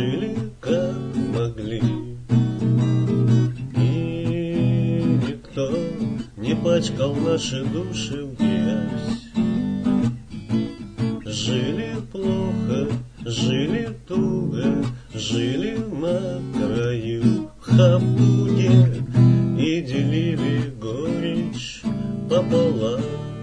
жили как могли, и никто не пачкал наши души в грязь. Жили плохо, жили туго, жили на краю в хапуге и делили горечь пополам.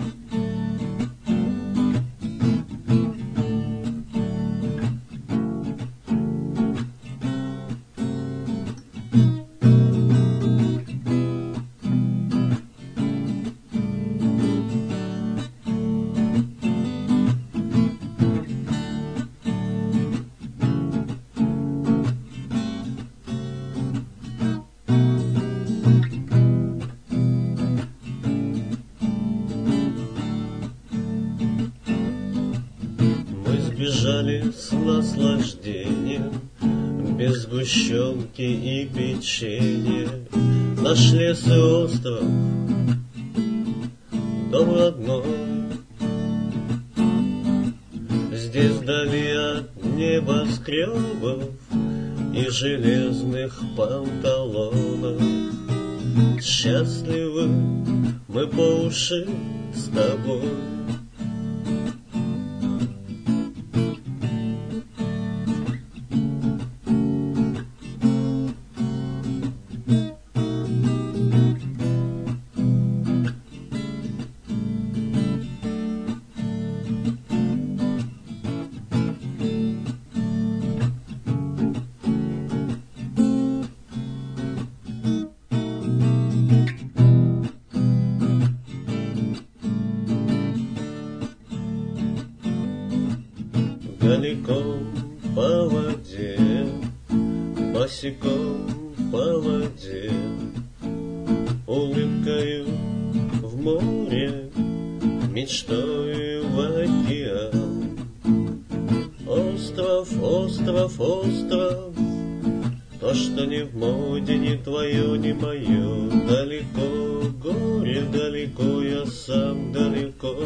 Бежали с наслаждением, без сгущенки и печенья. Наш лес и остров, дом родной. Здесь вдали от небоскребов и железных панталонов счастливы мы по уши с тобой. Далеко по воде, босиком по воде, улыбкою в море, мечтою в океан. Остров, остров, остров, то, что не в моде, не твое, не мое. Далеко горе, далеко я сам, далеко.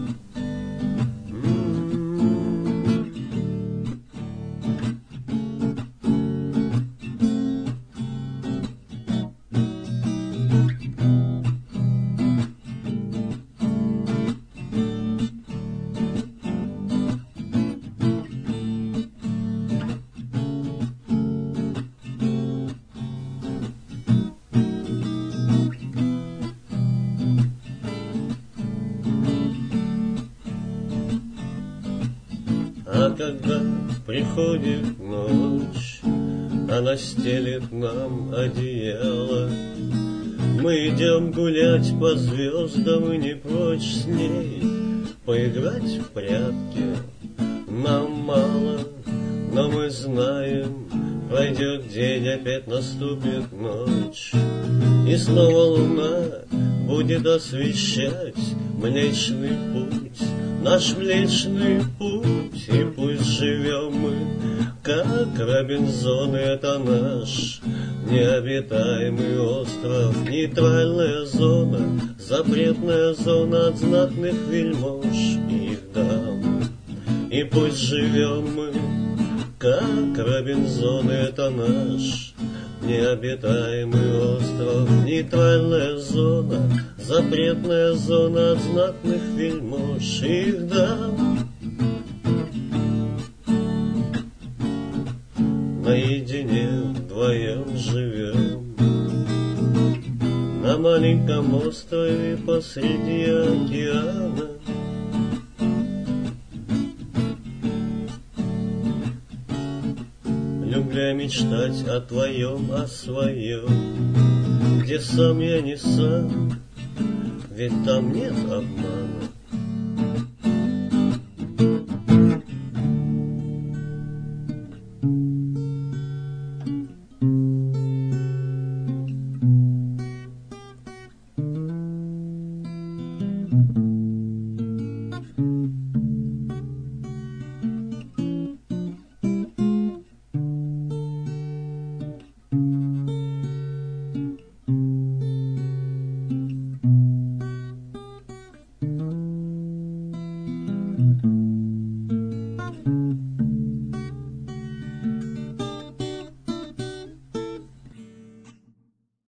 А когда приходит ночь, она стелет нам одеяло, мы идем гулять по звездам и не прочь с ней поиграть в прятки. Нам мало, но мы знаем, пройдет день, опять наступит ночь, и снова луна будет освещать Млечный Путь, наш Млечный Путь. И пусть живем мы, как Робинзоны, это наш необитаемый остров, нейтральная зона, запретная зона от знатных вельмож и их дам. И пусть живем мы, как Робинзоны, это наш необитаемый остров, нейтральная зона, запретная зона от знатных вельмож и их дам. Наедине вдвоем живем на маленьком острове посреди океана. Любля мечтать о твоем, о своем, где сам я не сам, ведь там нет обмана.